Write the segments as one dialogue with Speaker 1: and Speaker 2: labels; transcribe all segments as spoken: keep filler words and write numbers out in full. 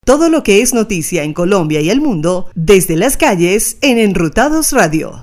Speaker 1: Todo lo que es noticia en Colombia y el mundo, desde las calles en Enrutados Radio.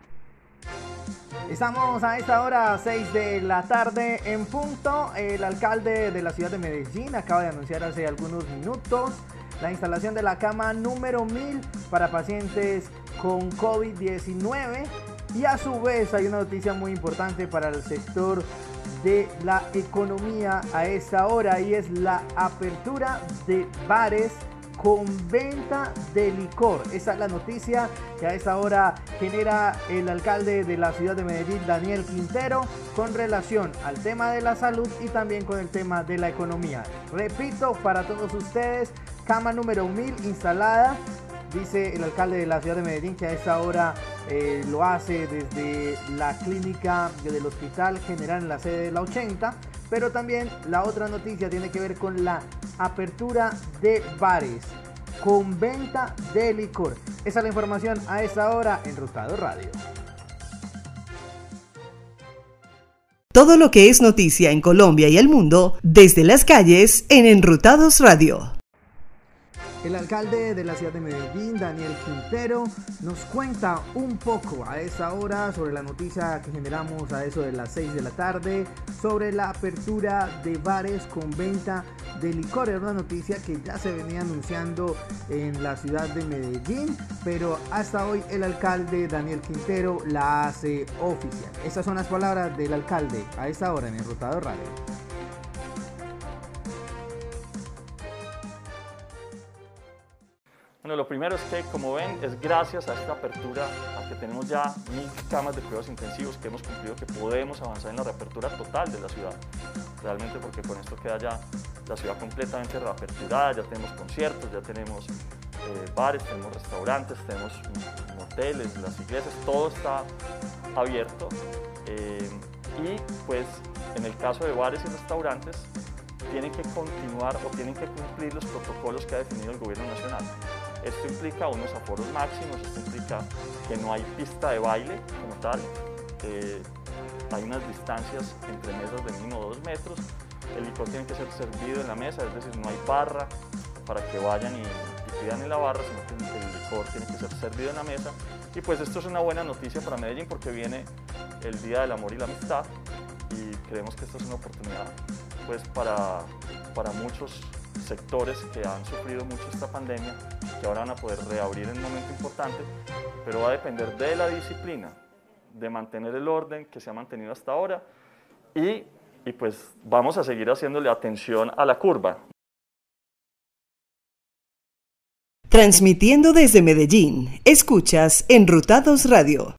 Speaker 2: Estamos a esta hora, seis de la tarde en punto. El alcalde de la ciudad de Medellín acaba de anunciar hace algunos minutos la instalación de la cama número mil para pacientes con COVID diecinueve. Y a su vez hay una noticia muy importante para el sector de la economía a esta hora, y es la apertura de bares con venta de licor. Esa es la noticia que a esta hora genera el alcalde de la ciudad de Medellín, Daniel Quintero, con relación al tema de la salud y también con el tema de la economía. Repito para todos ustedes, cama número mil instalada. Dice el alcalde de la ciudad de Medellín que a esta hora eh, lo hace desde la clínica del Hospital General en la sede de la ochenta. Pero también la otra noticia tiene que ver con la apertura de bares con venta de licor. Esa es la información a esta hora en Enrutados Radio.
Speaker 1: Todo lo que es noticia en Colombia y el mundo, desde las calles en Enrutados Radio.
Speaker 2: El alcalde de la ciudad de Medellín, Daniel Quintero, nos cuenta un poco a esa hora sobre la noticia que generamos a eso de las seis de la tarde, sobre la apertura de bares con venta de licor. Era una noticia que ya se venía anunciando en la ciudad de Medellín, pero hasta hoy el alcalde Daniel Quintero la hace oficial. Estas son las palabras del alcalde a esta hora en Enrutados Radio.
Speaker 3: Bueno, lo primero es que, como ven, es gracias a esta apertura, a que tenemos ya mil camas de cuidados intensivos, que hemos cumplido, que podemos avanzar en la reapertura total de la ciudad. Realmente, porque con esto queda ya la ciudad completamente reaperturada, ya tenemos conciertos, ya tenemos eh, bares, tenemos restaurantes, tenemos moteles, las iglesias, todo está abierto. Eh, y pues, en el caso de bares y restaurantes, tienen que continuar o tienen que cumplir los protocolos que ha definido el gobierno nacional. Esto implica unos aforos máximos, esto implica que no hay pista de baile como tal, eh, hay unas distancias entre mesas de mínimo dos metros, el licor tiene que ser servido en la mesa, es decir, no hay barra para que vayan y, y pidan en la barra, sino que el, el licor tiene que ser servido en la mesa. Y pues esto es una buena noticia para Medellín porque viene el Día del Amor y la Amistad y creemos que esto es una oportunidad pues para, para muchos sectores que han sufrido mucho esta pandemia, que ahora van a poder reabrir en un momento importante, pero va a depender de la disciplina, de mantener el orden que se ha mantenido hasta ahora y, y pues vamos a seguir haciéndole atención a la curva.
Speaker 1: Transmitiendo desde Medellín, escuchas Enrutados Radio.